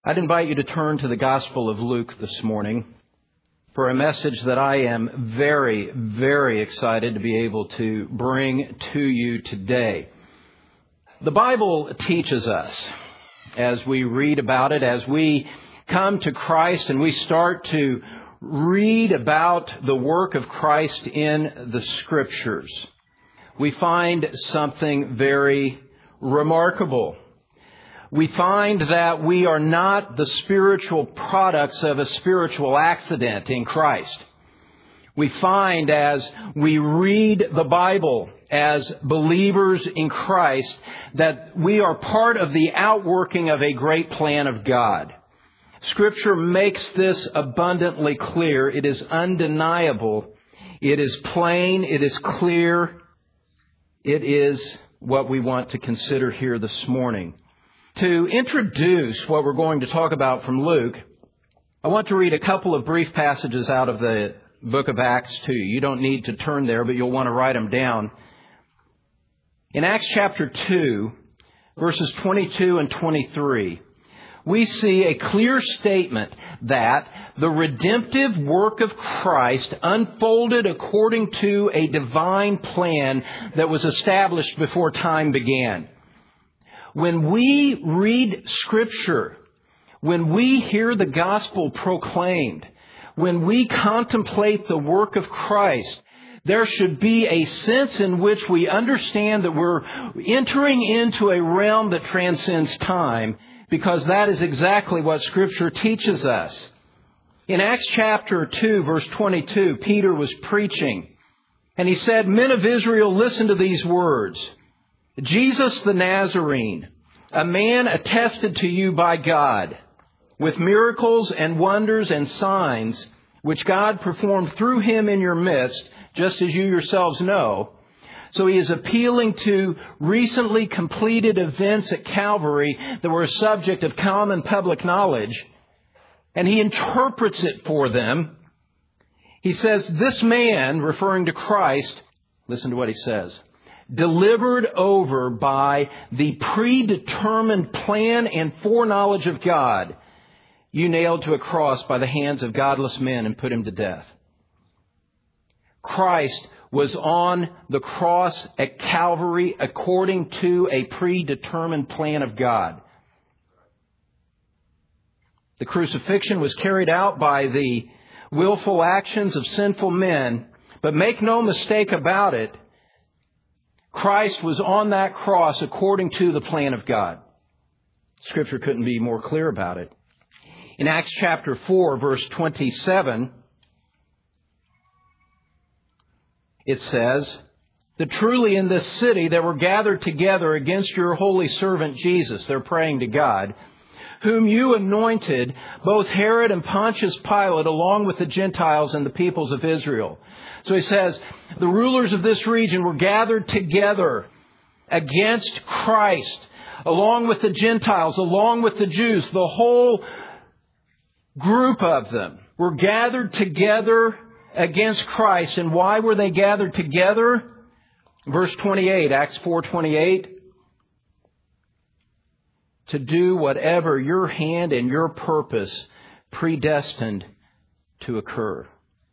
I'd invite you to turn to the Gospel of Luke this morning for a message that I am very, very excited to be able to bring to you today. The Bible teaches us, as we read about it, as we come to Christ and we start to read about the work of Christ in the Scriptures, we find something very remarkable. We find that we are not the spiritual products of a spiritual accident in Christ. We find as we read the Bible as believers in Christ that we are part of the outworking of a great plan of God. Scripture makes this abundantly clear. It is undeniable. It is plain. It is clear. It is what we want to consider here this morning. To introduce what we're going to talk about from Luke, I want to read a couple of brief passages out of the book of Acts to you. You don't need to turn there, but you'll want to write them down. In Acts chapter 2, verses 22 and 23, we see a clear statement that the redemptive work of Christ unfolded according to a divine plan that was established before time began. When we read Scripture, when we hear the gospel proclaimed, when we contemplate the work of Christ, there should be a sense in which we understand that we're entering into a realm that transcends time, because that is exactly what Scripture teaches us. In Acts chapter 2, verse 22, Peter was preaching, and he said, "Men of Israel, listen to these words. Jesus the Nazarene, a man attested to you by God, with miracles and wonders and signs, which God performed through him in your midst, just as you yourselves know." So he is appealing to recently completed events at Calvary that were a subject of common public knowledge, and he interprets it for them. He says, "This man," referring to Christ, listen to what he says, "delivered over by the predetermined plan and foreknowledge of God, you nailed to a cross by the hands of godless men and put him to death." Christ was on the cross at Calvary according to a predetermined plan of God. The crucifixion was carried out by the willful actions of sinful men, but make no mistake about it, Christ was on that cross according to the plan of God. Scripture couldn't be more clear about it. In Acts chapter 4, verse 27, it says that truly in this city there were gathered together against your holy servant Jesus, they're praying to God, whom you anointed, both Herod and Pontius Pilate, along with the Gentiles and the peoples of Israel. So he says, the rulers of this region were gathered together against Christ, along with the Gentiles, along with the Jews. The whole group of them were gathered together against Christ. And why were they gathered together? Verse 28, Acts 4:28. To do whatever your hand and your purpose predestined to occur.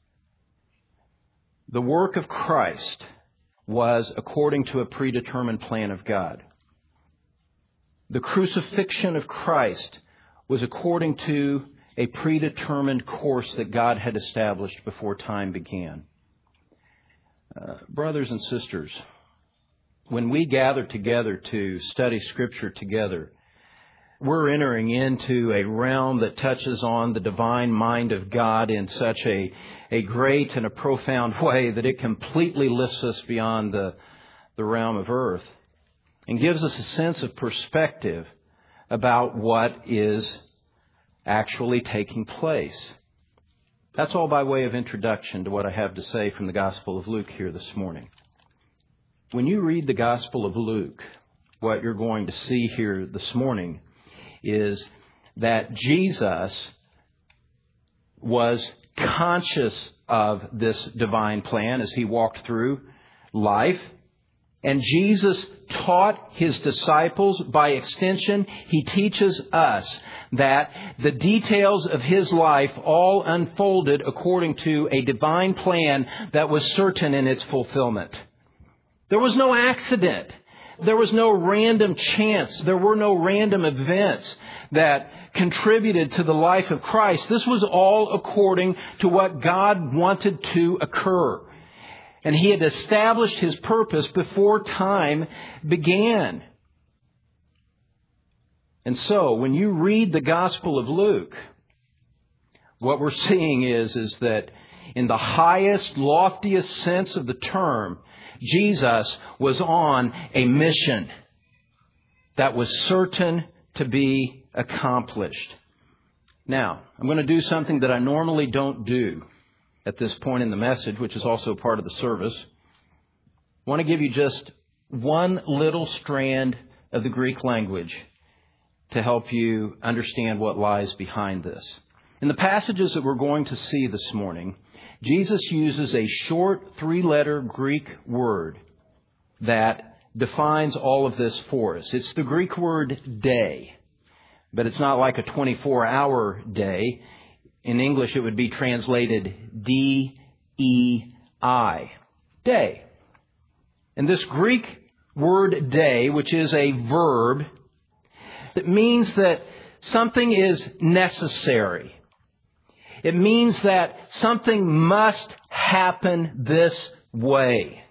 The work of Christ was according to a predetermined plan of God. The crucifixion of Christ was according to a predetermined course that God had established before time began. Brothers and sisters, when we gather together to study Scripture together, we're entering into a realm that touches on the divine mind of God in such a great and a profound way that it completely lifts us beyond the realm of earth and gives us a sense of perspective about what is actually taking place. That's all by way of introduction to what I have to say from the Gospel of Luke here this morning. When you read the Gospel of Luke, what you're going to see here this morning is that Jesus was conscious of this divine plan as he walked through life. And Jesus taught His disciples. By extension, He teaches us that the details of His life all unfolded according to a divine plan that was certain in its fulfillment. There was no accident. There was no random chance. There were no random events that contributed to the life of Christ. This was all according to what God wanted to occur. And He had established His purpose before time began. And so, when you read the Gospel of Luke, what we're seeing is that in the highest, loftiest sense of the term, Jesus was on a mission that was certain to be accomplished. Now, I'm going to do something that I normally don't do at this point in the message, which is also part of the service. I want to give you just one little strand of the Greek language to help you understand what lies behind this. In the passages that we're going to see this morning, Jesus uses a short 3-letter Greek word that defines all of this for us. It's the Greek word day, but it's not like a 24-hour day. In English, it would be translated D-E-I, day. And this Greek word day, which is a verb, it means that something is necessary. It means that something must happen this way.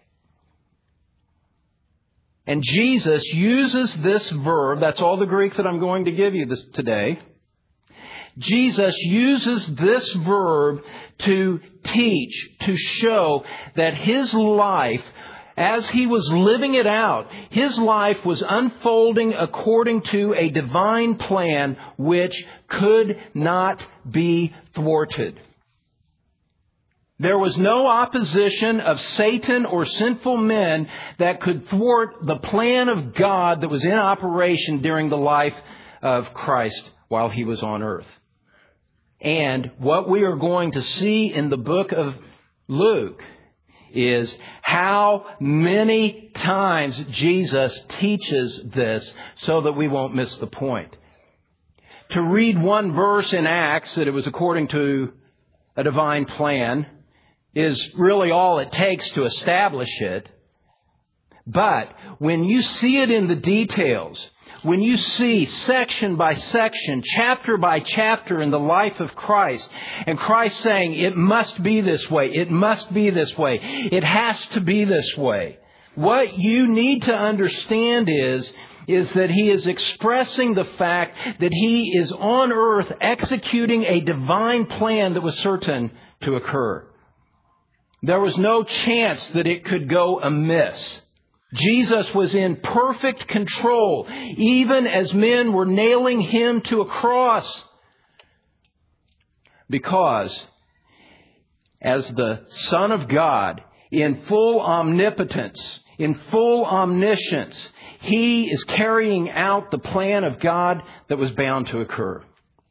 And Jesus uses this verb, that's all the Greek that I'm going to give you today. Jesus uses this verb to teach, to show that His life, as He was living it out, His life was unfolding according to a divine plan which could not be thwarted. There was no opposition of Satan or sinful men that could thwart the plan of God that was in operation during the life of Christ while He was on earth. And what we are going to see in the book of Luke is how many times Jesus teaches this so that we won't miss the point. To read one verse in Acts that it was according to a divine plan is really all it takes to establish it. But when you see it in the details, when you see section by section, chapter by chapter in the life of Christ, and Christ saying, it must be this way, it must be this way, it has to be this way. What you need to understand is that He is expressing the fact that He is on earth executing a divine plan that was certain to occur. There was no chance that it could go amiss. Jesus was in perfect control, even as men were nailing Him to a cross. Because as the Son of God, in full omnipotence, in full omniscience, He is carrying out the plan of God that was bound to occur.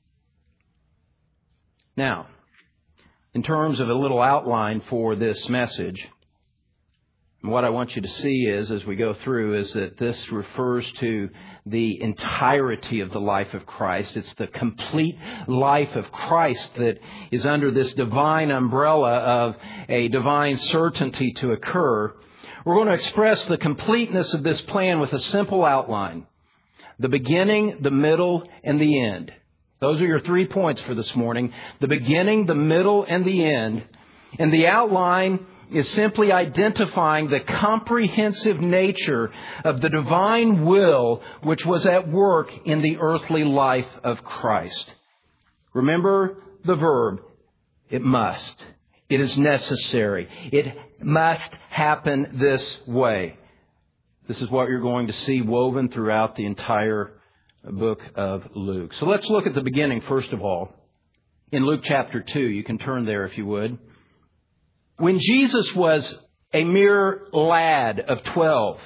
Now, in terms of a little outline for this message, what I want you to see is, as we go through, is that this refers to the entirety of the life of Christ. It's the complete life of Christ that is under this divine umbrella of a divine certainty to occur. We're going to express the completeness of this plan with a simple outline. The beginning, the middle, and the end. Those are your 3 points for this morning. The beginning, the middle, and the end. And the outline is simply identifying the comprehensive nature of the divine will which was at work in the earthly life of Christ. Remember the verb, it must. It is necessary. It must happen this way. This is what you're going to see woven throughout the entire book of Luke. So let's look at the beginning first of all. In Luke chapter 2, you can turn there if you would. When Jesus was a mere lad of 12,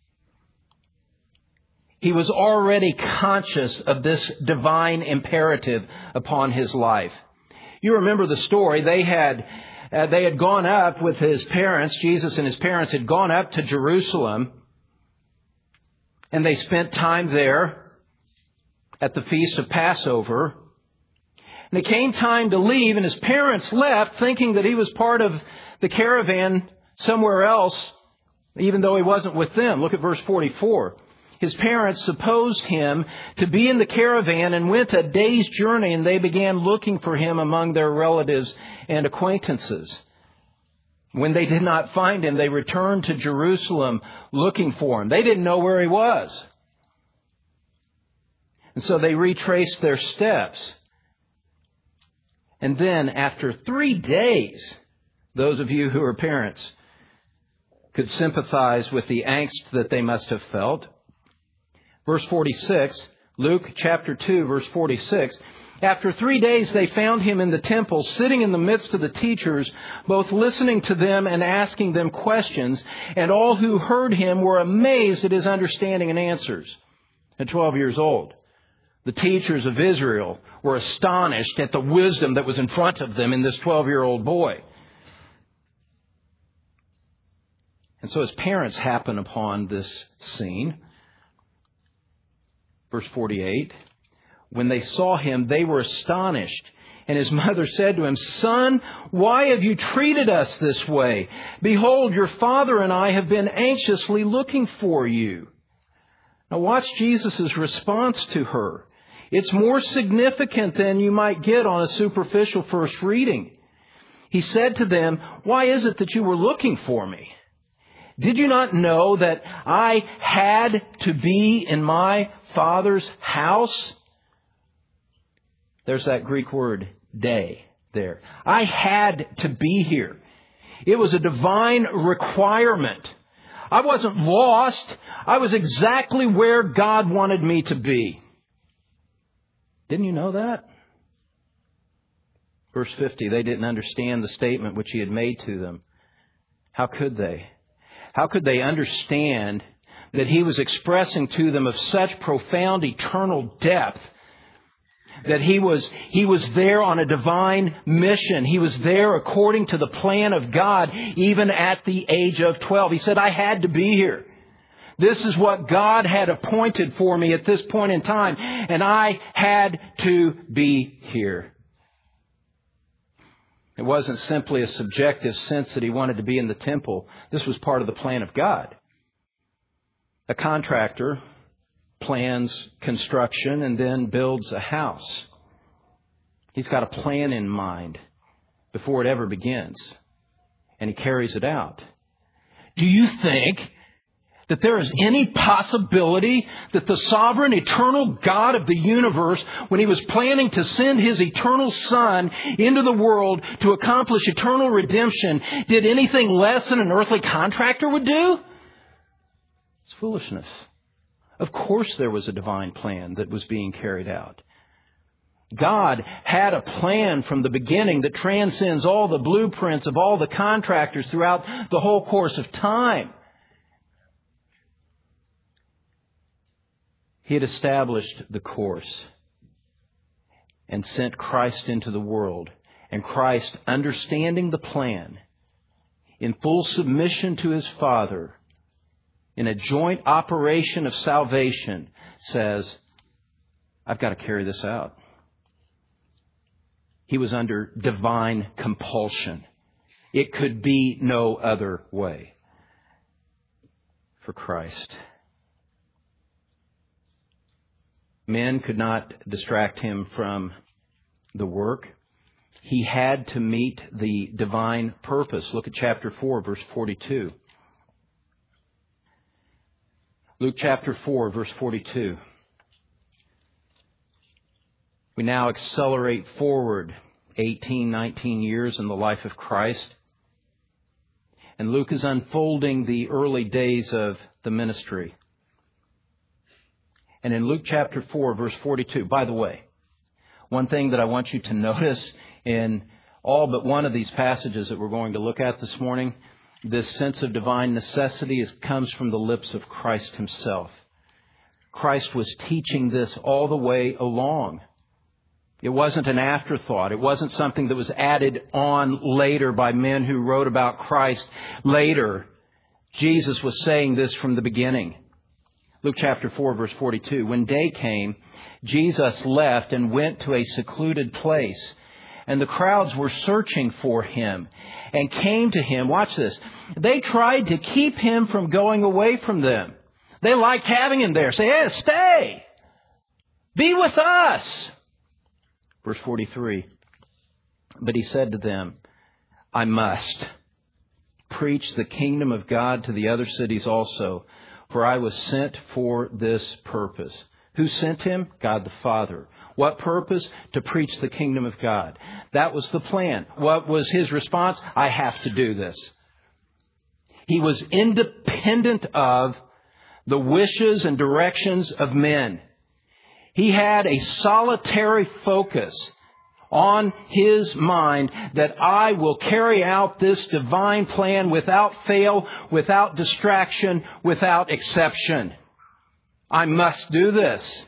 He was already conscious of this divine imperative upon His life. You remember the story. They had gone up with His parents. Jesus and His parents had gone up to Jerusalem And they spent time there at the Feast of Passover. And it came time to leave, and his parents left thinking that he was part of the caravan somewhere else, even though he wasn't with them. Look at verse 44. His parents supposed him to be in the caravan and went a day's journey, and they began looking for him among their relatives and acquaintances. When they did not find him, they returned to Jerusalem looking for him. They didn't know where he was. And so they retraced their steps. And then after 3 days, those of you who are parents could sympathize with the angst that they must have felt. Verse 46, Luke chapter 2, verse 46. After 3 days they found him in the temple, sitting in the midst of the teachers, both listening to them and asking them questions. And all who heard him were amazed at his understanding and answers. At 12 years old, the teachers of Israel were astonished at the wisdom that was in front of them in this 12-year-old boy. And so his parents happen upon this scene. Verse 48, when they saw him, they were astonished. And his mother said to him, "Son, why have you treated us this way? Behold, your father and I have been anxiously looking for you." Now watch Jesus' response to her. It's more significant than you might get on a superficial first reading. He said to them, "Why is it that you were looking for me? Did you not know that I had to be in my Father's house?" There's that Greek word, day, there. I had to be here. It was a divine requirement. I wasn't lost. I was exactly where God wanted me to be. Didn't you know that? Verse 50, they didn't understand the statement which he had made to them. How could they? How could they understand that he was expressing to them of such profound eternal depth, that he was there on a divine mission. He was there according to the plan of God, even at the age of 12. He said, I had to be here. This is what God had appointed for me at this point in time, and I had to be here. It wasn't simply a subjective sense that he wanted to be in the temple. This was part of the plan of God. A contractor plans construction and then builds a house. He's got a plan in mind before it ever begins, and he carries it out. Do you think that there is any possibility that the sovereign, eternal God of the universe, when he was planning to send his eternal Son into the world to accomplish eternal redemption, did anything less than an earthly contractor would do? It's foolishness. Of course there was a divine plan that was being carried out. God had a plan from the beginning that transcends all the blueprints of all the contractors throughout the whole course of time. He had established the course and sent Christ into the world. And Christ, understanding the plan, in full submission to his Father, in a joint operation of salvation, says, I've got to carry this out. He was under divine compulsion. It could be no other way for Christ. Men could not distract him from the work. He had to meet the divine purpose. Look at chapter 4, verse 42. Luke chapter 4, verse 42. We now accelerate forward 18, 19 years in the life of Christ. And Luke is unfolding the early days of the ministry. And in Luke chapter 4, verse 42, by the way, one thing that I want you to notice in all but one of these passages that we're going to look at this morning, this sense of divine necessity comes from the lips of Christ himself. Christ was teaching this all the way along. It wasn't an afterthought. It wasn't something that was added on later by men who wrote about Christ later. Jesus was saying this from the beginning. Luke chapter 4, verse 42. When day came, Jesus left and went to a secluded place, and the crowds were searching for him and came to him. Watch this. They tried to keep him from going away from them. They liked having him there. Say, hey, stay. Be with us. Verse 43. But he said to them, I must preach the kingdom of God to the other cities also, for I was sent for this purpose. Who sent him? God the Father. What purpose? To preach the kingdom of God. That was the plan. What was his response? I have to do this. He was independent of the wishes and directions of men. He had a solitary focus on his mind that I will carry out this divine plan without fail, without distraction, without exception. I must do this.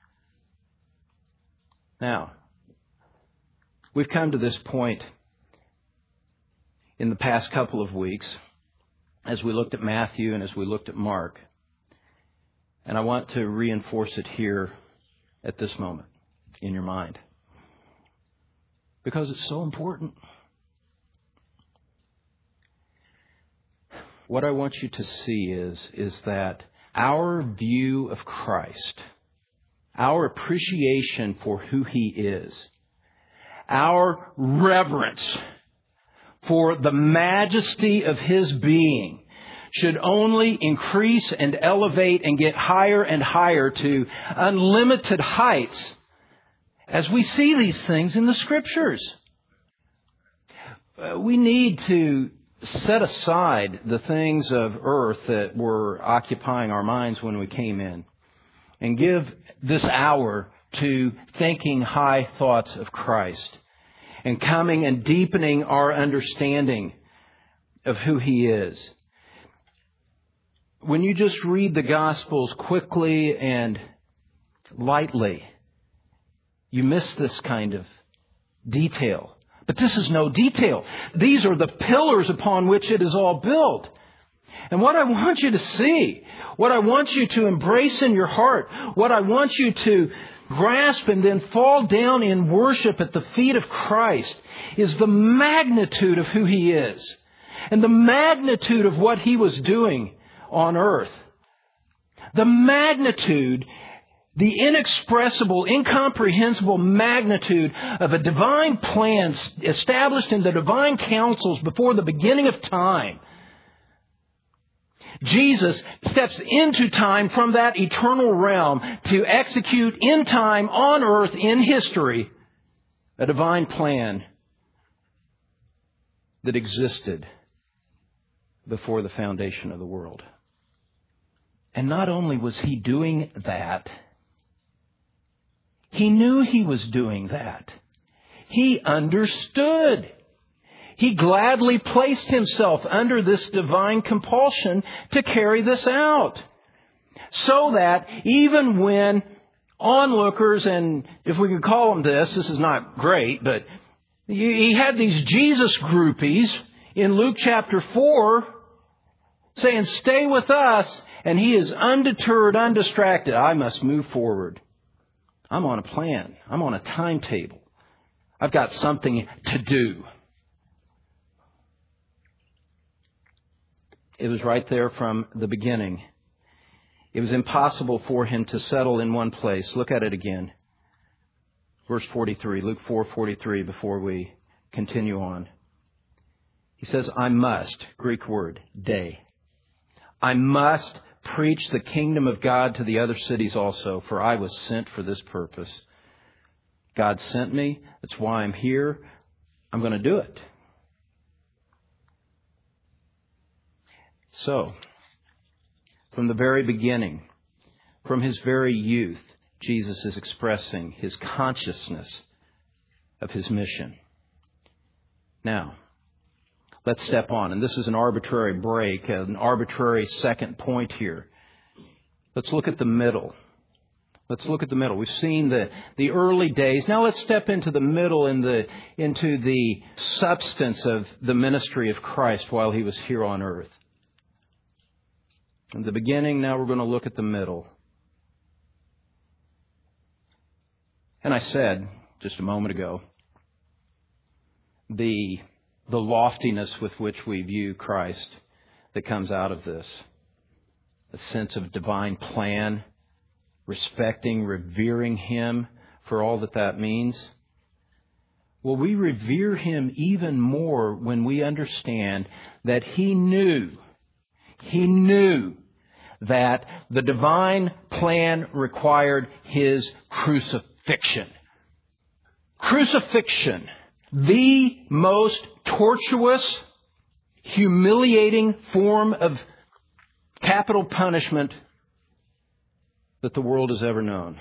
Now, we've come to this point in the past couple of weeks as we looked at Matthew and as we looked at Mark. And I want to reinforce it here at this moment in your mind, because it's so important. What I want you to see is that our view of Christ, our appreciation for who He is, our reverence for the majesty of His being should only increase and elevate and get higher and higher to unlimited heights as we see these things in the Scriptures. We need to set aside the things of earth that were occupying our minds when we came in and give this hour to thinking high thoughts of Christ and coming and deepening our understanding of who He is. When you just read the Gospels quickly and lightly, you miss this kind of detail. But this is no detail. These are the pillars upon which it is all built. And what I want you to see, what I want you to embrace in your heart, what I want you to grasp and then fall down in worship at the feet of Christ is the magnitude of who He is and the magnitude of what He was doing on earth. The magnitude, the inexpressible, incomprehensible magnitude of a divine plan established in the divine counsels before the beginning of time. Jesus steps into time from that eternal realm to execute in time, on earth, in history, a divine plan that existed before the foundation of the world. And not only was He doing that, He knew He was doing that. He understood. He gladly placed Himself under this divine compulsion to carry this out. So that even when onlookers, and if we could call them this is not great, but He had these Jesus groupies in Luke chapter 4 saying, stay with us. And He is undeterred, undistracted. I must move forward. I'm on a plan. I'm on a timetable. I've got something to do. It was right there from the beginning. It was impossible for Him to settle in one place. Look at it again. Verse 43, Luke 4:43, before we continue on. He says, I must, Greek word, day. I must preach the kingdom of God to the other cities also, for I was sent for this purpose. God sent me. That's why I'm here. I'm going to do it. So, from the very beginning, from His very youth, Jesus is expressing His consciousness of His mission. Now, let's step on. And this is an arbitrary break, an arbitrary second point here. Let's look at the middle. Let's look at the middle. We've seen the early days. Now let's step into the middle, into the substance of the ministry of Christ while He was here on earth. In the beginning, now we're going to look at the middle. And I said just a moment ago, the loftiness with which we view Christ that comes out of this, a sense of divine plan, respecting, revering Him for all that means. Well, we revere Him even more when we understand that He knew that the divine plan required His crucifixion. Crucifixion, the most tortuous, humiliating form of capital punishment that the world has ever known.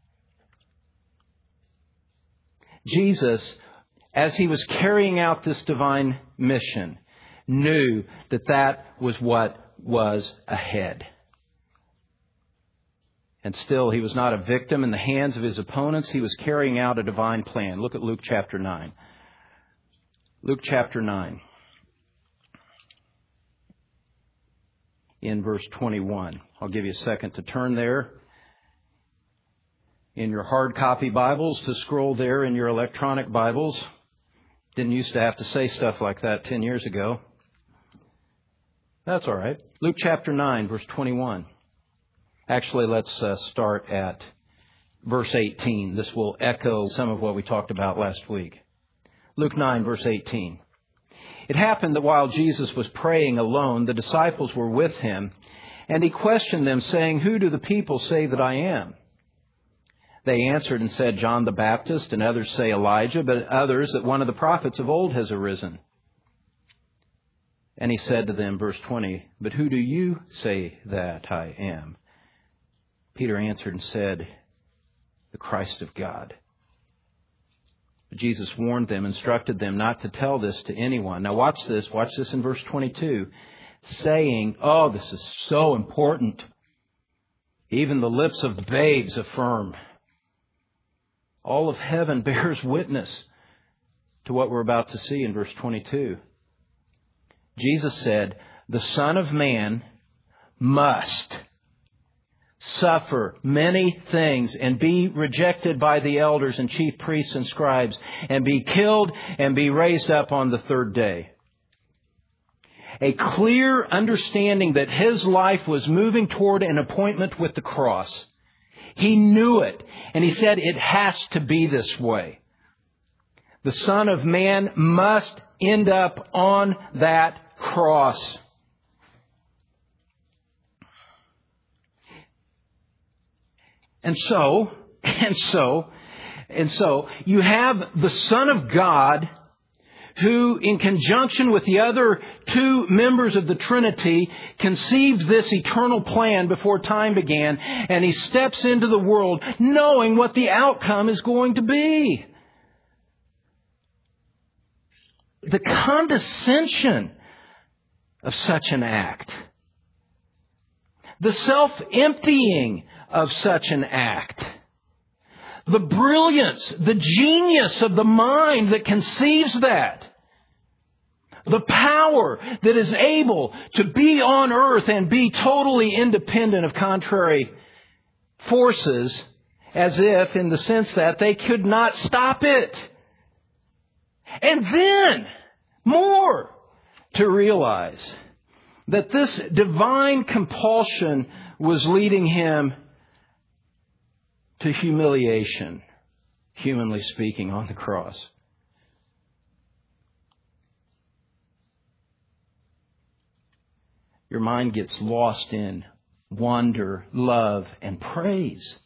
Jesus, as He was carrying out this divine mission, knew that was what was ahead. And still, He was not a victim in the hands of His opponents. He was carrying out a divine plan. Look at Luke chapter 9. Luke chapter 9. In verse 21. I'll give you a second to turn there in your hard copy Bibles, to scroll there in your electronic Bibles. Didn't used to have to say stuff like that 10 years ago. That's all right. Luke chapter 9, verse 21. Actually, let's start at verse 18. This will echo some of what we talked about last week. Luke 9, verse 18. It happened that while Jesus was praying alone, the disciples were with Him, and He questioned them, saying, "Who do the people say that I am?" They answered and said, "John the Baptist, and others say Elijah, but others that one of the prophets of old has arisen." And He said to them, verse 20, "But who do you say that I am?" Peter answered and said, "The Christ of God." But Jesus warned them, instructed them not to tell this to anyone. Now watch this in verse 22, saying, oh, this is so important. Even the lips of babes affirm. All of heaven bears witness to what we're about to see in verse 22. Jesus said, "The Son of Man must suffer many things and be rejected by the elders and chief priests and scribes and be killed and be raised up on the third day." A clear understanding that His life was moving toward an appointment with the cross. He knew it, and He said it has to be this way. The Son of Man must end up on that cross. And so, you have the Son of God who, in conjunction with the other two members of the Trinity, conceived this eternal plan before time began, and He steps into the world knowing what the outcome is going to be. The condescension of such an act. The self-emptying of such an act. The brilliance, the genius of the mind that conceives that. The power that is able to be on earth and be totally independent of contrary forces, as if in the sense that they could not stop it. And then, more, to realize that this divine compulsion was leading Him to humiliation, humanly speaking, on the cross. Your mind gets lost in wonder, love, and praise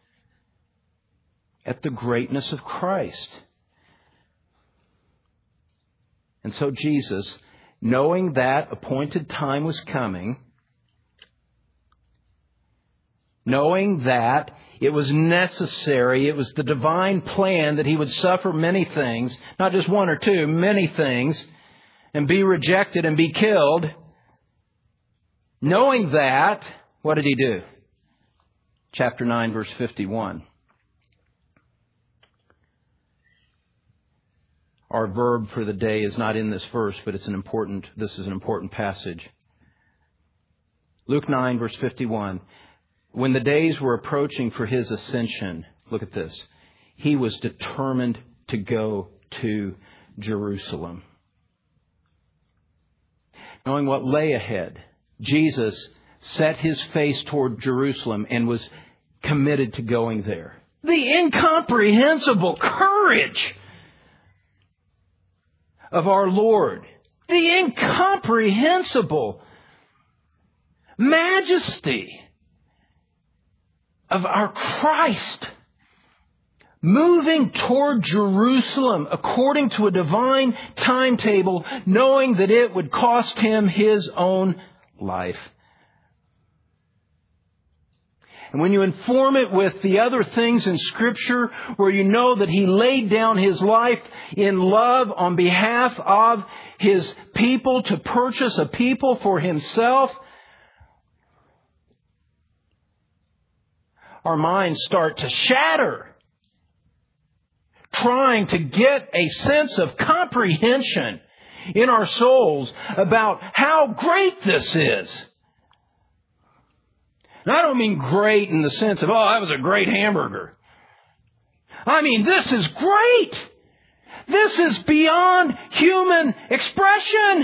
at the greatness of Christ. And so Jesus, knowing that appointed time was coming, knowing that it was necessary, it was the divine plan that He would suffer many things, not just one or two, many things, and be rejected and be killed. Knowing that, what did He do? Chapter 9, verse 51. Our verb for the day is not in this verse, but this is an important passage. Luke 9, verse 51. When the days were approaching for His ascension, look at this. he was determined to go to Jerusalem. Knowing what lay ahead, Jesus set his face toward Jerusalem and was committed to going there. The incomprehensible courage of our Lord. The incomprehensible majesty of our Christ. Moving toward Jerusalem according to a divine timetable, knowing that it would cost him his own life. And when you inform it with the other things in Scripture, where you know that he laid down his life in love on behalf of his people to purchase a people for himself, our minds start to shatter, trying to get a sense of comprehension in our souls about how great this is. And I don't mean great in the sense of, oh, that was a great hamburger. I mean, this is great. This is beyond human expression.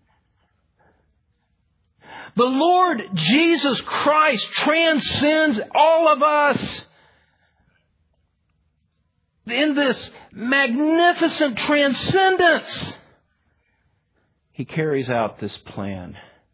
The Lord Jesus Christ transcends all of us. In this magnificent transcendence, he carries out this plan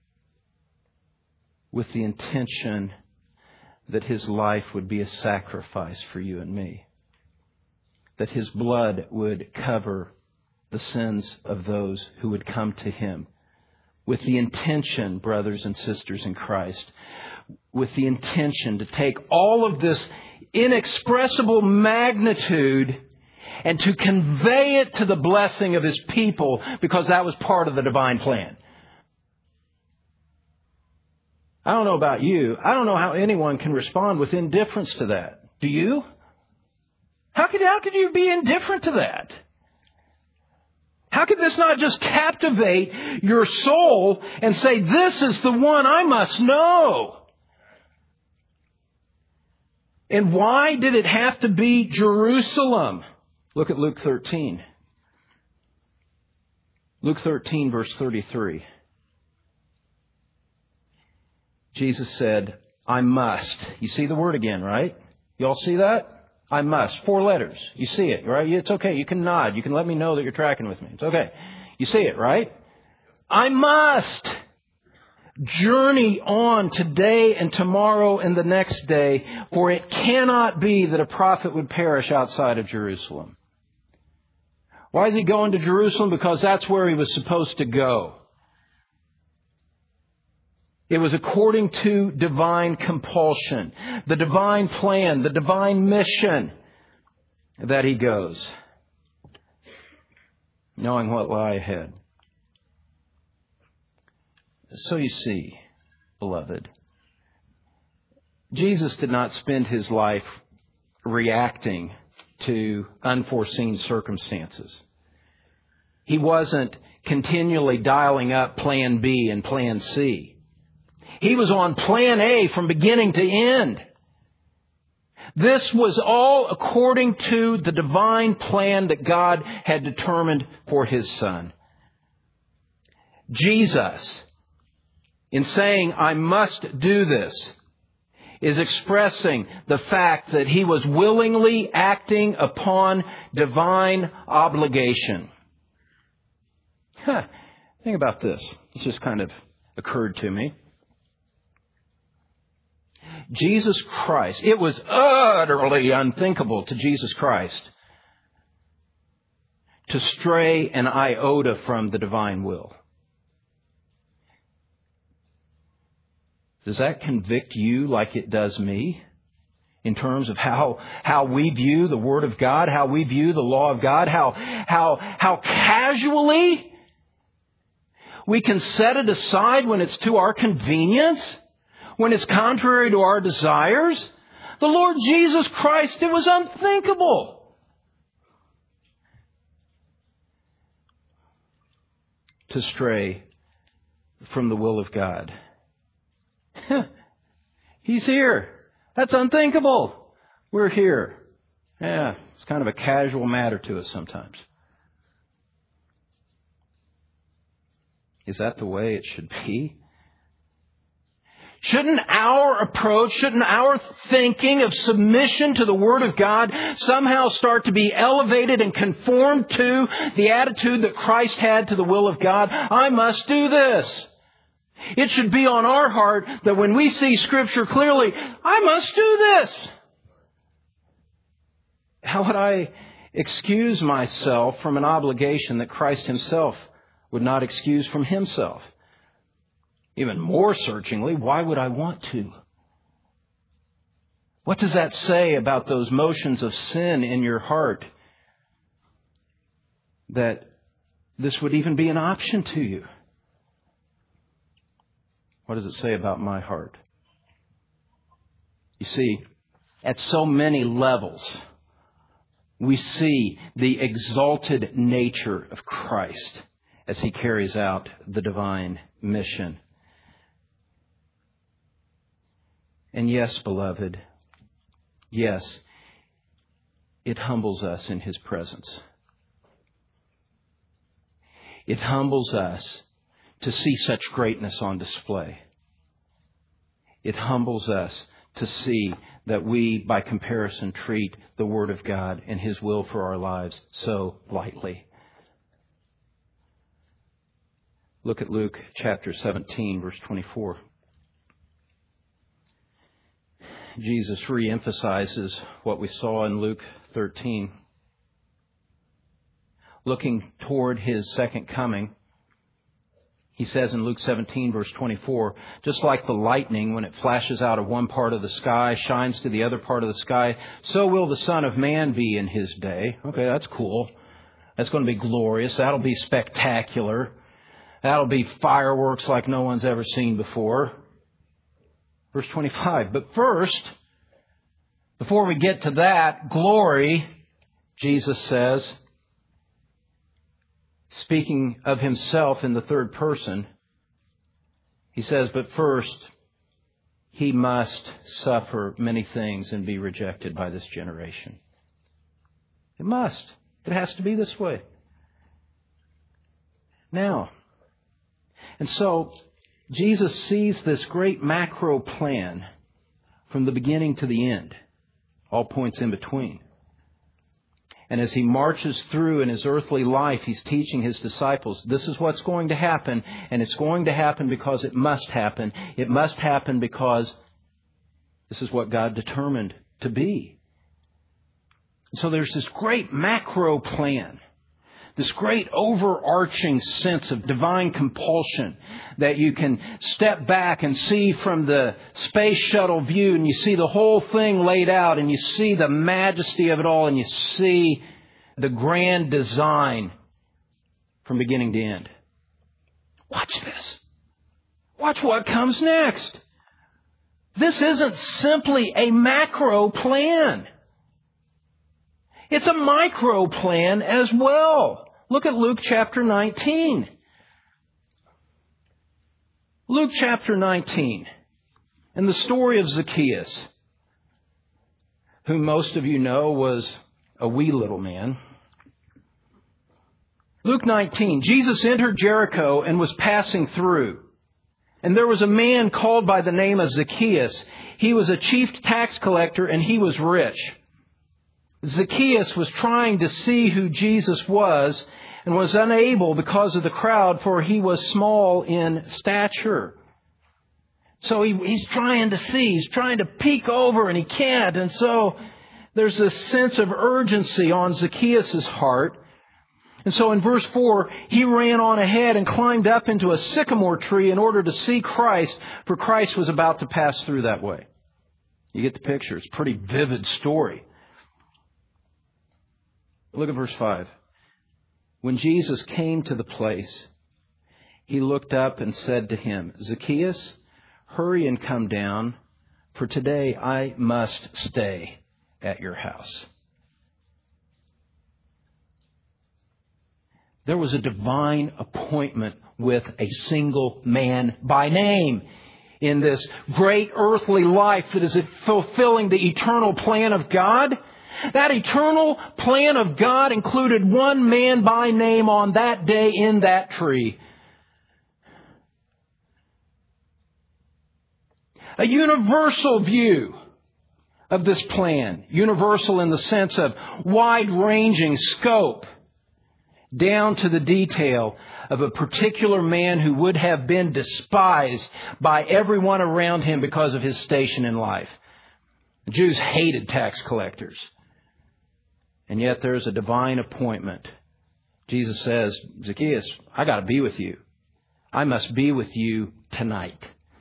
with the intention that his life would be a sacrifice for you and me. That his blood would cover the sins of those who would come to him. With the intention, brothers and sisters in Christ, with the intention to take all of this inexpressible magnitude and to convey it to the blessing of his people, because that was part of the divine plan. I don't know about you. I don't know how anyone can respond with indifference to that. Do you? How could you be indifferent to that? How could this not just captivate your soul and say, this is the one I must know? And why did it have to be Jerusalem? Look at Luke 13. Luke 13, verse 33. Jesus said, I must. You see the word again, right? You all see that? I must. 4 letters. You see it, right? It's okay. You can nod. You can let me know that you're tracking with me. It's okay. You see it, right? I must journey on today and tomorrow and the next day, for it cannot be that a prophet would perish outside of Jerusalem. Why is he going to Jerusalem? Because that's where he was supposed to go. It was according to divine compulsion, the divine plan, the divine mission that he goes, knowing what lie ahead. So you see, beloved, Jesus did not spend his life reacting to unforeseen circumstances. He wasn't continually dialing up plan B and plan C. He was on plan A from beginning to end. This was all according to the divine plan that God had determined for his Son. Jesus, in saying, I must do this, is expressing the fact that he was willingly acting upon divine obligation. Think about this. This just kind of occurred to me. Jesus Christ, it was utterly unthinkable to Jesus Christ to stray an iota from the divine will. Does that convict you like it does me? In terms of how we view the Word of God, how we view the law of God, how casually we can set it aside when it's to our convenience, when it's contrary to our desires. The Lord Jesus Christ, it was unthinkable to stray from the will of God. He's here. That's unthinkable. We're here. Yeah, It's kind of a casual matter to us sometimes. Is that the way it should be? Shouldn't our approach, shouldn't our thinking of submission to the Word of God somehow start to be elevated and conformed to the attitude that Christ had to the will of God? I must do this. It should be on our heart that when we see Scripture clearly, I must do this. How would I excuse myself from an obligation that Christ Himself would not excuse from Himself? Even more searchingly, why would I want to? What does that say about those motions of sin in your heart? That this would even be an option to you. What does it say about my heart? You see, at so many levels, we see the exalted nature of Christ as He carries out the divine mission. And yes, beloved, yes, it humbles us in His presence. It humbles us to see such greatness on display. It humbles us to see that we, by comparison, treat the Word of God and His will for our lives so lightly. Look at Luke chapter 17, verse 24. Jesus reemphasizes what we saw in Luke 13. Looking toward His second coming, He says in Luke 17, verse 24, just like the lightning, when it flashes out of one part of the sky, shines to the other part of the sky, so will the Son of Man be in His day. Okay, that's cool. That's going to be glorious. That'll be spectacular. That'll be fireworks like no one's ever seen before. Verse 25, but first, before we get to that glory, Jesus says, speaking of Himself in the third person, He says, but first, He must suffer many things and be rejected by this generation. It must. It has to be this way. Now, and so, Jesus sees this great macro plan from the beginning to the end, all points in between. And as He marches through in His earthly life, He's teaching His disciples, this is what's going to happen, and it's going to happen because it must happen. It must happen because this is what God determined to be. So there's this great macro plan. This great overarching sense of divine compulsion that you can step back and see from the space shuttle view, and you see the whole thing laid out, and you see the majesty of it all, and you see the grand design from beginning to end. Watch this. Watch what comes next. This isn't simply a macro plan. It's a micro plan as well. Look at Luke chapter 19. Luke chapter 19. And the story of Zacchaeus, who most of you know was a wee little man. Luke 19. Jesus entered Jericho and was passing through. And there was a man called by the name of Zacchaeus. He was a chief tax collector and he was rich. Zacchaeus was trying to see who Jesus was and was unable because of the crowd, for he was small in stature. So he's trying to see. He's trying to peek over and he can't. And so there's this sense of urgency on Zacchaeus' heart. And so in verse 4, he ran on ahead and climbed up into a sycamore tree in order to see Christ, for Christ was about to pass through that way. You get the picture. It's a pretty vivid story. Look at verse 5. When Jesus came to the place, He looked up and said to him, Zacchaeus, hurry and come down, for today I must stay at your house. There was a divine appointment with a single man by name in this great earthly life that is fulfilling the eternal plan of God. That eternal plan of God included one man by name on that day in that tree. A universal view of this plan. Universal in the sense of wide-ranging scope, down to the detail of a particular man who would have been despised by everyone around him because of his station in life. The Jews hated tax collectors. And yet there's a divine appointment. Jesus says, Zacchaeus, I got to be with you. I must be with you tonight.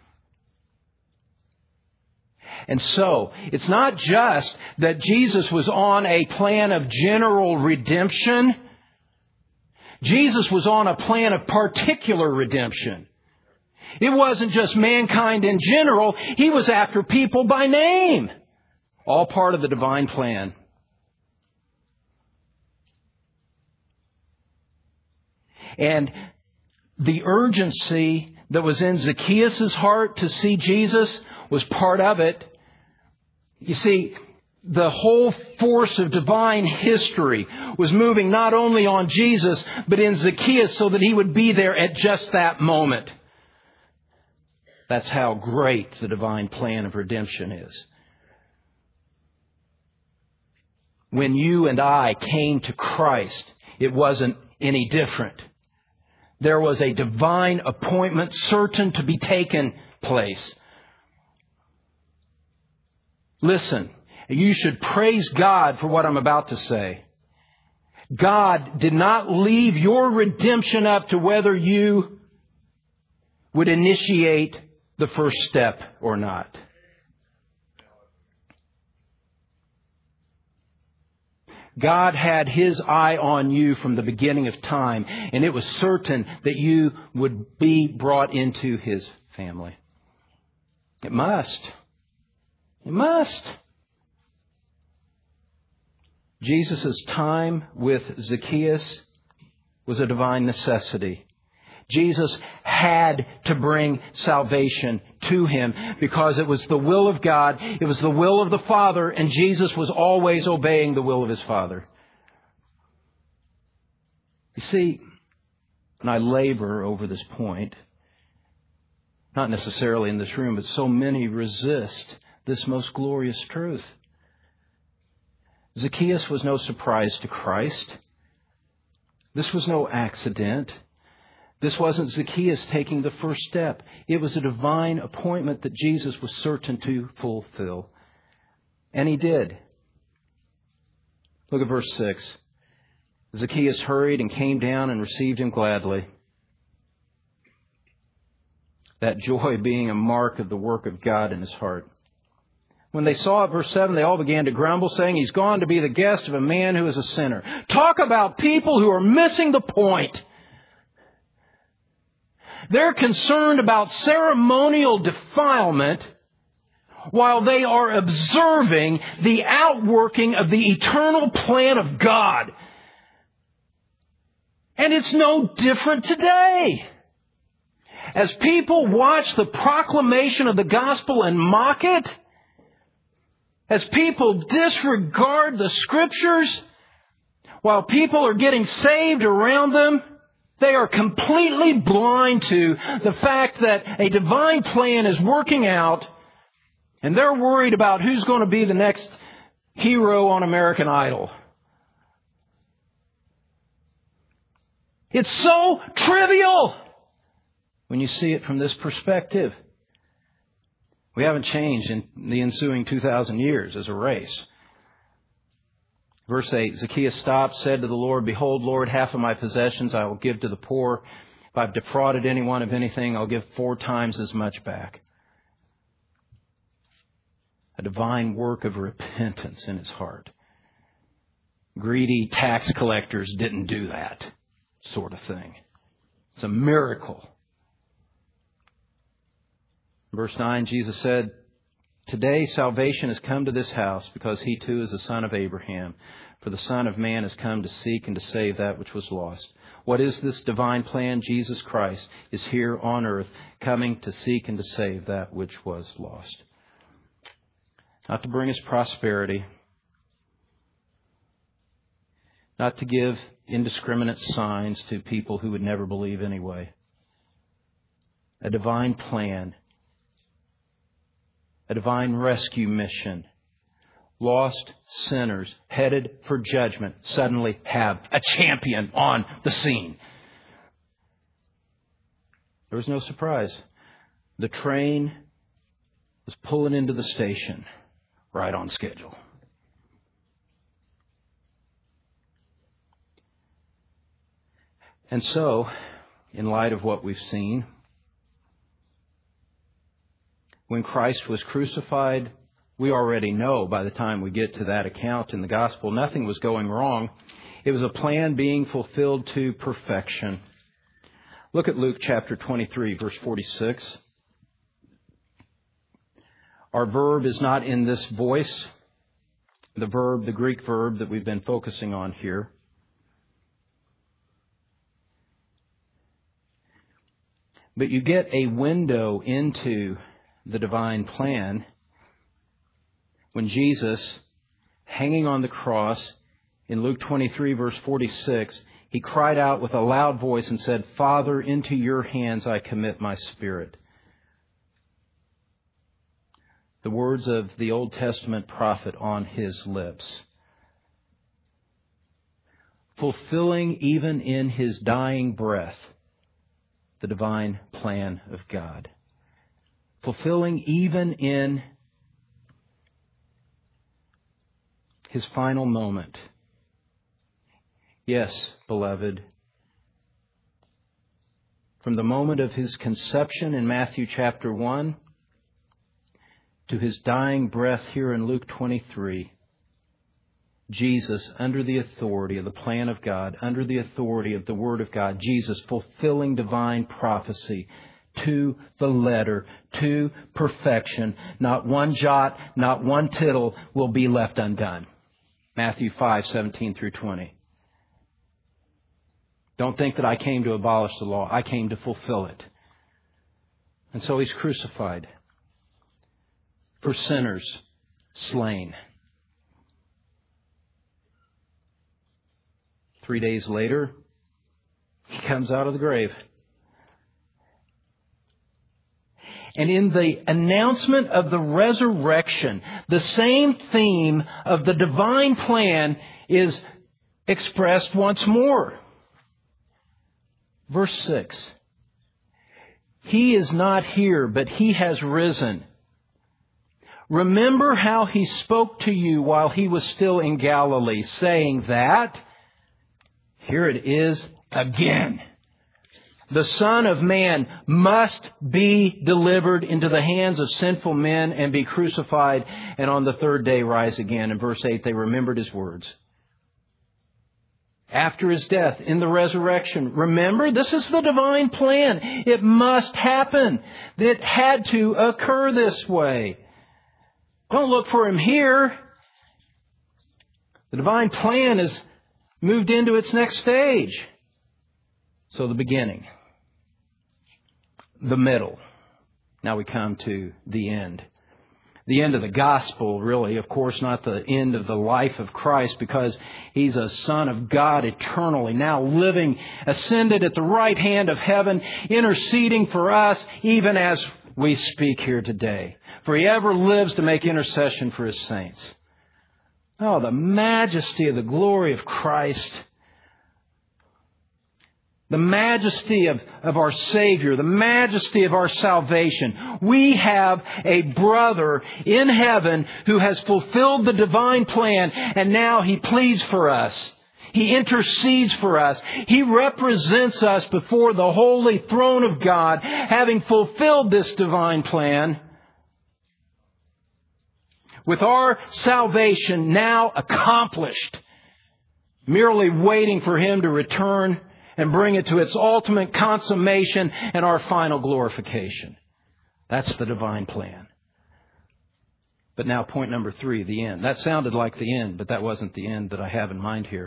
And so, it's not just that Jesus was on a plan of general redemption. Jesus was on a plan of particular redemption. It wasn't just mankind in general. He was after people by name. All part of the divine plan. And the urgency that was in Zacchaeus' heart to see Jesus was part of it. You see, the whole force of divine history was moving not only on Jesus, but in Zacchaeus so that he would be there at just that moment. That's how great the divine plan of redemption is. When you and I came to Christ, it wasn't any different. There was a divine appointment certain to be taken place. Listen, you should praise God for what I'm about to say. God did not leave your redemption up to whether you would initiate the first step or not. God had His eye on you from the beginning of time, and it was certain that you would be brought into His family. It must. It must. Jesus' time with Zacchaeus was a divine necessity. Jesus had to bring salvation to him because it was the will of God, it was the will of the Father, and Jesus was always obeying the will of His Father. You see, and I labor over this point, not necessarily in this room, but so many resist this most glorious truth. Zacchaeus was no surprise to Christ. This was no accident. This wasn't Zacchaeus taking the first step. It was a divine appointment that Jesus was certain to fulfill. And He did. Look at verse 6. Zacchaeus hurried and came down and received Him gladly. That joy being a mark of the work of God in his heart. When they saw it, verse 7, they all began to grumble, saying, "He's gone to be the guest of a man who is a sinner." Talk about people who are missing the point. They're concerned about ceremonial defilement while they are observing the outworking of the eternal plan of God. And it's no different today. As people watch the proclamation of the gospel and mock it, as people disregard the Scriptures, while people are getting saved around them, they are completely blind to the fact that a divine plan is working out, and they're worried about who's going to be the next hero on American Idol. It's so trivial when you see it from this perspective. We haven't changed in the ensuing 2,000 years as a race. Verse 8, Zacchaeus stopped, said to the Lord, "Behold, Lord, half of my possessions I will give to the poor. If I've defrauded anyone of anything, I'll give 4 times as much back." A divine work of repentance in his heart. Greedy tax collectors didn't do that sort of thing. It's a miracle. Verse 9, Jesus said, "Today salvation has come to this house because he too is the son of Abraham. For the Son of Man has come to seek and to save that which was lost." What is this divine plan? Jesus Christ is here on earth, coming to seek and to save that which was lost. Not to bring us prosperity, not to give indiscriminate signs to people who would never believe anyway. A divine plan, a divine rescue mission. Lost sinners headed for judgment suddenly have a champion on the scene. There was no surprise. The train was pulling into the station right on schedule. And so, in light of what we've seen, when Christ was crucified, we already know by the time we get to that account in the gospel, nothing was going wrong. It was a plan being fulfilled to perfection. Look at Luke chapter 23, verse 46. Our verb is not in this voice, the Greek verb that we've been focusing on here. But you get a window into the divine plan when Jesus, hanging on the cross, in Luke 23, verse 46, He cried out with a loud voice and said, "Father, into your hands I commit my spirit." The words of the Old Testament prophet on His lips. Fulfilling even in His dying breath the divine plan of God. Fulfilling even in His final moment. Yes, beloved, from the moment of His conception in Matthew chapter 1 to His dying breath here in Luke 23, Jesus, under the authority of the plan of God, under the authority of the Word of God, Jesus fulfilling divine prophecy to the letter, to perfection. Not one jot, not one tittle will be left undone. Matthew 5:17 through 20. Don't think that I came to abolish the law. I came to fulfill it. And so He's crucified. For sinners, slain. 3 days later, He comes out of the grave. And in the announcement of the resurrection, the same theme of the divine plan is expressed once more. Verse 6. He is not here, but He has risen. Remember how He spoke to you while He was still in Galilee, saying that, here it is again, the Son of Man must be delivered into the hands of sinful men and be crucified, and on the third day rise again. In verse 8, they remembered His words. After His death, in the resurrection, remember, this is the divine plan. It must happen. It had to occur this way. Don't look for Him here. The divine plan has moved into its next stage. So the beginning. The middle. Now we come to the end. The end of the gospel, really, of course, not the end of the life of Christ, because He's a Son of God eternally, now living, ascended at the right hand of heaven, interceding for us, even as we speak here today. For He ever lives to make intercession for His saints. Oh, the majesty of the glory of Christ. The majesty of our Savior, the majesty of our salvation. We have a brother in heaven who has fulfilled the divine plan, and now He pleads for us. He intercedes for us. He represents us before the holy throne of God, having fulfilled this divine plan. With our salvation now accomplished, merely waiting for Him to return and bring it to its ultimate consummation and our final glorification. That's the divine plan. But now point number 3, the end. That sounded like the end, but that wasn't the end that I have in mind here.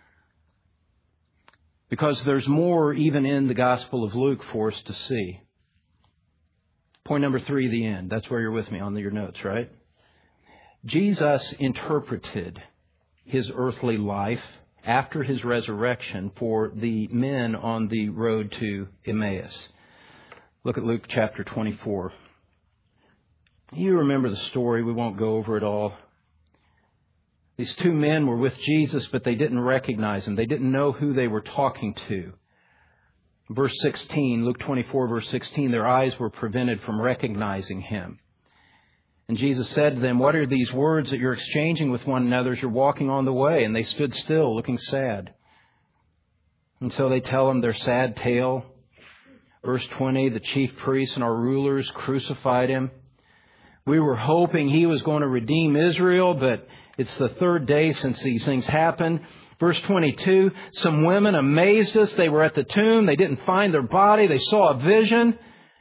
Because there's more even in the Gospel of Luke for us to see. Point number 3, the end. That's where you're with me on your notes, right? Jesus interpreted His earthly life after his resurrection for the men on the road to Emmaus. Look at Luke chapter 24. You remember the story. We won't go over it all. These two men were with Jesus, but they didn't recognize him. They didn't know who they were talking to. Verse 16, Luke 24, verse 16, their eyes were prevented from recognizing him. And Jesus said to them, "What are these words that you're exchanging with one another as you're walking on the way?" And they stood still, looking sad. And so they tell him their sad tale. Verse 20, the chief priests and our rulers crucified him. We were hoping he was going to redeem Israel, but it's the third day since these things happened. Verse 22, some women amazed us. They were at the tomb. They didn't find their body. They saw a vision.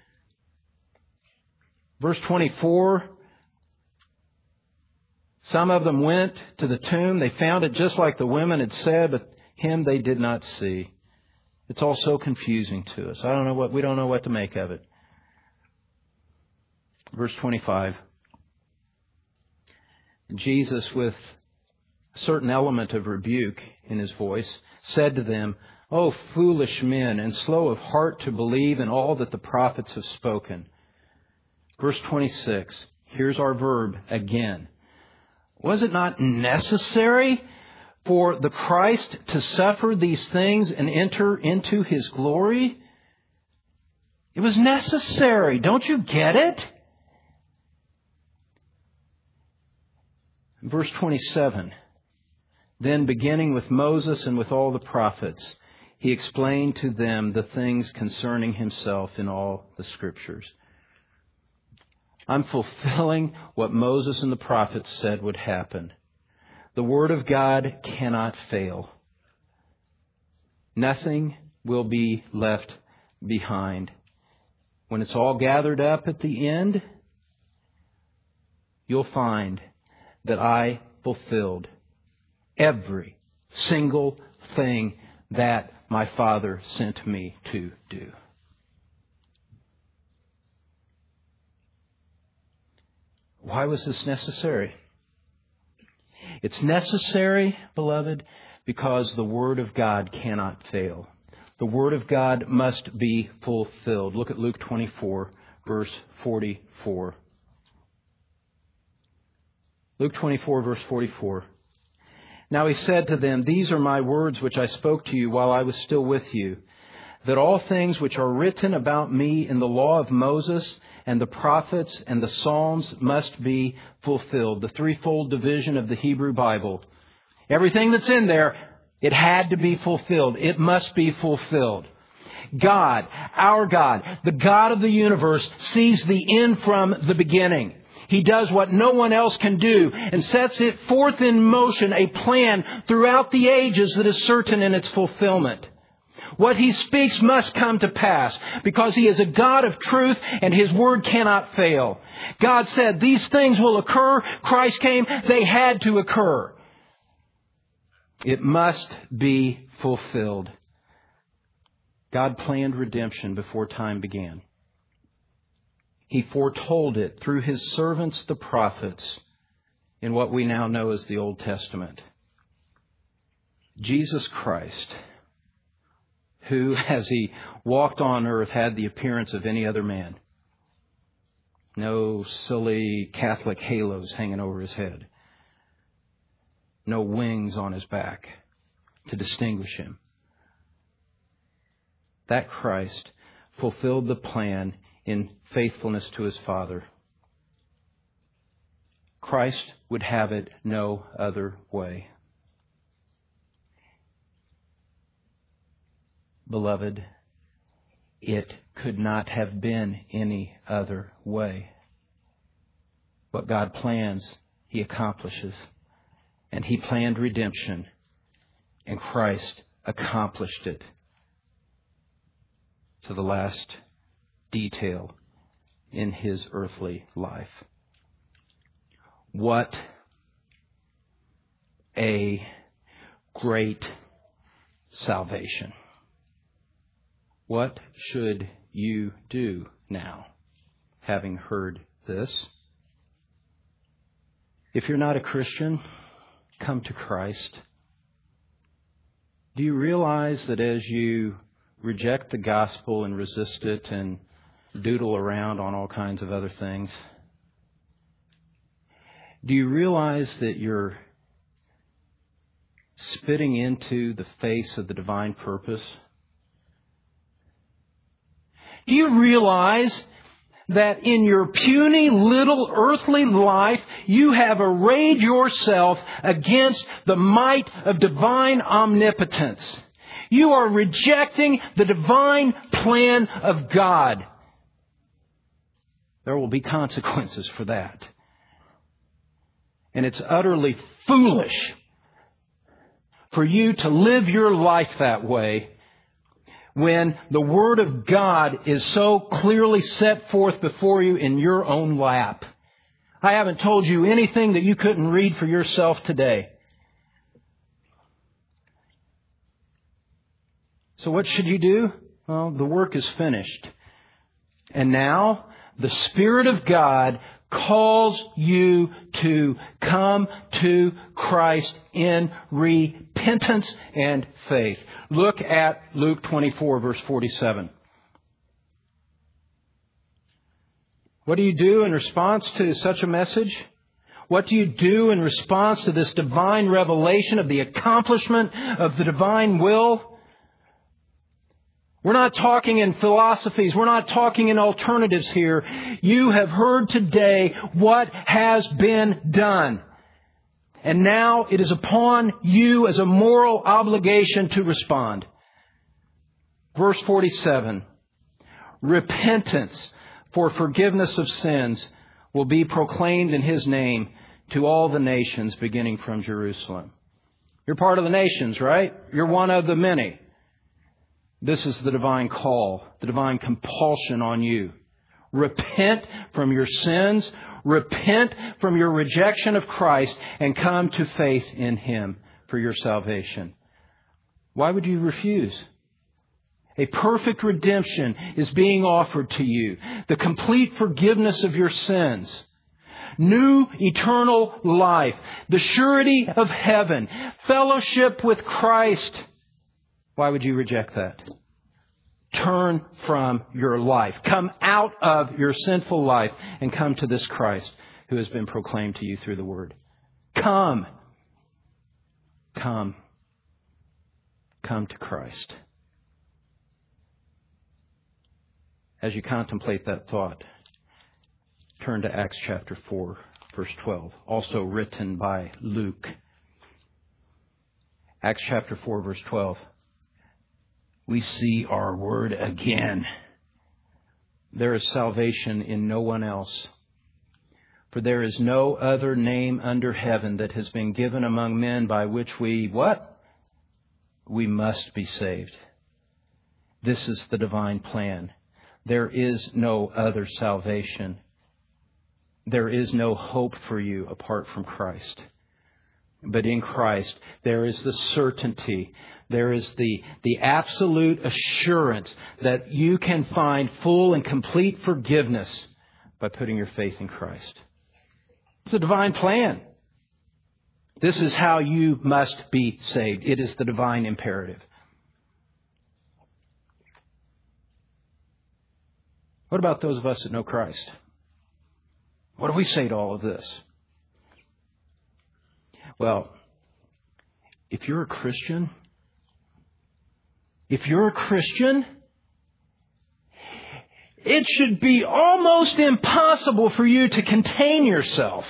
Verse 24, some of them went to the tomb. They found it just like the women had said, but him they did not see. It's all so confusing to us. We don't know what to make of it. Verse 25. Jesus, with a certain element of rebuke in his voice, said to them, "O foolish men, and slow of heart to believe in all that the prophets have spoken." Verse 26. Here's our verb again. Was it not necessary for the Christ to suffer these things and enter into his glory? It was necessary. Don't you get it? Verse 27. Then beginning with Moses and with all the prophets, he explained to them the things concerning himself in all the Scriptures. I'm fulfilling what Moses and the prophets said would happen. The Word of God cannot fail. Nothing will be left behind. When it's all gathered up at the end, you'll find that I fulfilled every single thing that my Father sent me to do. Why was this necessary? It's necessary, beloved, because the Word of God cannot fail. The Word of God must be fulfilled. Look at Luke 24, verse 44. Luke 24, verse 44. Now he said to them, "These are my words which I spoke to you while I was still with you, that all things which are written about me in the law of Moses and the prophets and the Psalms must be fulfilled." The threefold division of the Hebrew Bible. Everything that's in there, it had to be fulfilled. It must be fulfilled. God, our God, the God of the universe, sees the end from the beginning. He does what no one else can do and sets it forth in motion, a plan throughout the ages that is certain in its fulfillment. What He speaks must come to pass because He is a God of truth and His word cannot fail. God said these things will occur. Christ came. They had to occur. It must be fulfilled. God planned redemption before time began. He foretold it through His servants, the prophets, in what we now know as the Old Testament. Jesus Christ, who, as He walked on earth, had the appearance of any other man. No silly Catholic halos hanging over His head. No wings on His back to distinguish Him. That Christ fulfilled the plan in faithfulness to His Father. Christ would have it no other way. Beloved, it could not have been any other way. What God plans, He accomplishes. And He planned redemption, and Christ accomplished it to the last detail in His earthly life. What a great salvation. What should you do now, having heard this? If you're not a Christian, come to Christ. Do you realize that as you reject the gospel and resist it and doodle around on all kinds of other things, do you realize that you're spitting into the face of the divine purpose? Do you realize that in your puny little earthly life, you have arrayed yourself against the might of divine omnipotence? You are rejecting the divine plan of God. There will be consequences for that. And it's utterly foolish for you to live your life that way when the Word of God is so clearly set forth before you in your own lap. I haven't told you anything that you couldn't read for yourself today. So what should you do? Well, the work is finished. And now the Spirit of God calls you to come to Christ in repentance and faith. Look at Luke 24, verse 47. What do you do in response to such a message? What do you do in response to this divine revelation of the accomplishment of the divine will? We're not talking in philosophies. We're not talking in alternatives here. You have heard today what has been done. And now it is upon you as a moral obligation to respond. Verse 47. Repentance for forgiveness of sins will be proclaimed in His name to all the nations, beginning from Jerusalem. You're part of the nations, right? You're one of the many. This is the divine call, the divine compulsion on you. Repent from your sins. Repent from your rejection of Christ and come to faith in Him for your salvation. Why would you refuse? A perfect redemption is being offered to you. The complete forgiveness of your sins. New eternal life. The surety of heaven. Fellowship with Christ. Why would you reject that? Turn from your life. Come out of your sinful life and come to this Christ who has been proclaimed to you through the Word. Come. Come. Come to Christ. As you contemplate that thought, turn to Acts chapter 4, verse 12, also written by Luke. Acts chapter 4, verse 12. We see our word again. There is salvation in no one else. For there is no other name under heaven that has been given among men by which we, what? We must be saved. This is the divine plan. There is no other salvation. There is no hope for you apart from Christ. But in Christ, there is the certainty. There is the absolute assurance that you can find full and complete forgiveness by putting your faith in Christ. It's a divine plan. This is how you must be saved. It is the divine imperative. What about those of us that know Christ? What do we say to all of this? Well, if you're a Christian, it should be almost impossible for you to contain yourself.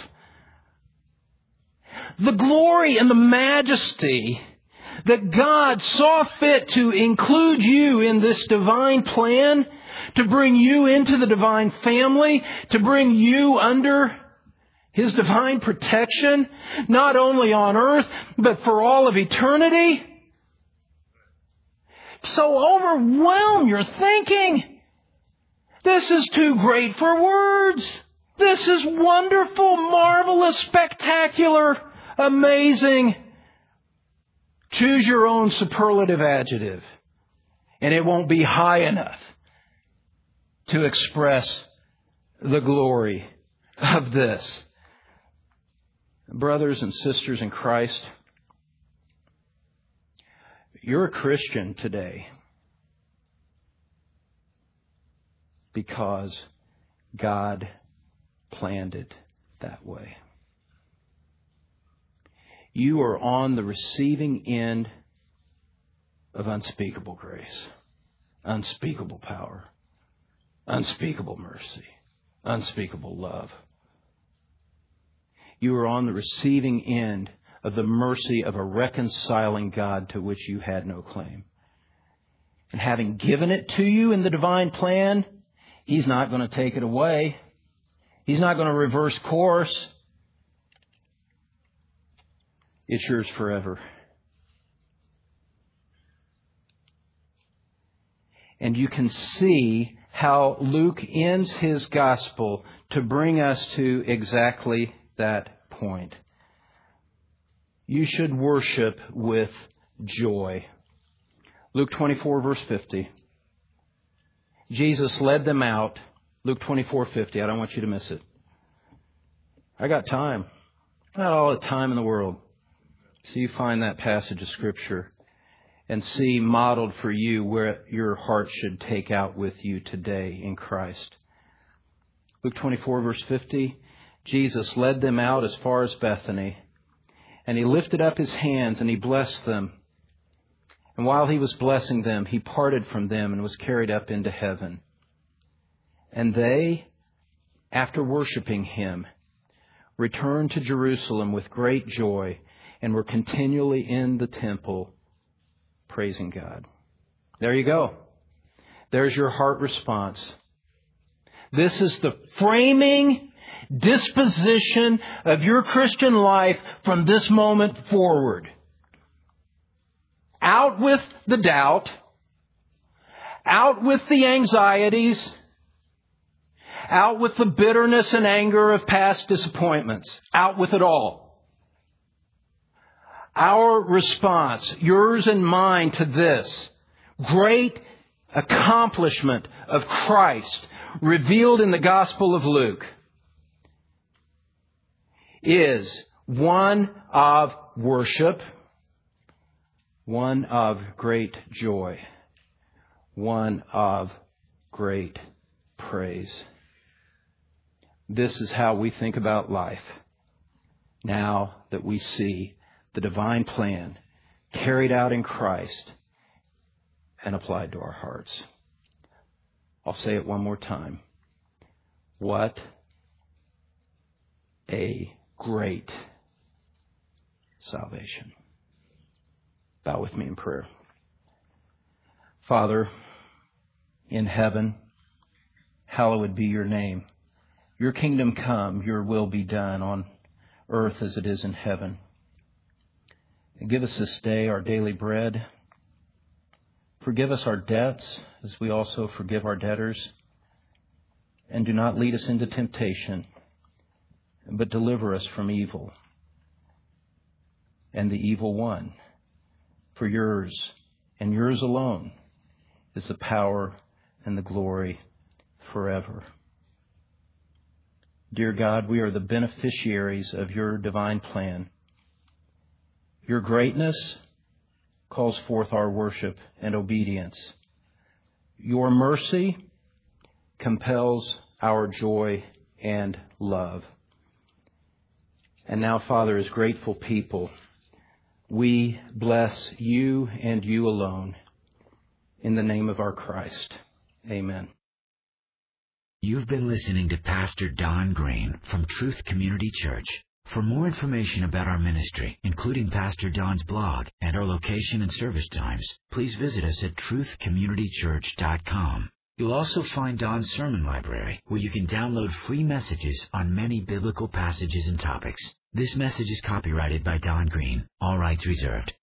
The glory and the majesty that God saw fit to include you in this divine plan, to bring you into the divine family, to bring you under His divine protection, not only on earth, but for all of eternity. So overwhelm your thinking. This is too great for words. This is wonderful, marvelous, spectacular, amazing. Choose your own superlative adjective, and it won't be high enough to express the glory of this. Brothers and sisters in Christ, You're a Christian today because God planned it that way. You are on the receiving end of unspeakable grace, unspeakable power, unspeakable mercy, unspeakable love. You are on the receiving end of the mercy of a reconciling God to which you had no claim. And having given it to you in the divine plan, He's not going to take it away. He's not going to reverse course. It's yours forever. And you can see how Luke ends his gospel to bring us to exactly that point. You should worship with joy. Luke 24, verse 50. Jesus led them out. Luke 24:50. I don't want you to miss it. I got time. Not all the time in the world. So you find that passage of Scripture and see modeled for you where your heart should take out with you today in Christ. Luke 24, verse 50. Jesus led them out as far as Bethany, and He lifted up His hands and He blessed them. And while He was blessing them, He parted from them and was carried up into heaven. And they, after worshiping Him, returned to Jerusalem with great joy and were continually in the temple praising God. There you go. There's your heart response. This is the framing disposition of your Christian life from this moment forward. Out with the doubt. Out with the anxieties. Out with the bitterness and anger of past disappointments. Out with it all. Our response, yours and mine, to this great accomplishment of Christ revealed in the Gospel of Luke is one of worship, one of great joy, one of great praise. This is how we think about life now that we see the divine plan carried out in Christ and applied to our hearts. I'll say it one more time. What a great salvation. Bow with me in prayer. Father, in heaven, hallowed be your name. Your kingdom come, your will be done on earth as it is in heaven. And give us this day our daily bread. Forgive us our debts as we also forgive our debtors. And do not lead us into temptation, but deliver us from evil and the evil one. For yours and yours alone is the power and the glory forever. Dear God, we are the beneficiaries of your divine plan. Your greatness calls forth our worship and obedience. Your mercy compels our joy and love. And now, Father, as grateful people, we bless you and you alone in the name of our Christ. Amen. You've been listening to Pastor Don Green from Truth Community Church. For more information about our ministry, including Pastor Don's blog and our location and service times, please visit us at truthcommunitychurch.com. You'll also find Don's sermon library, where you can download free messages on many biblical passages and topics. This message is copyrighted by Don Green. All rights reserved.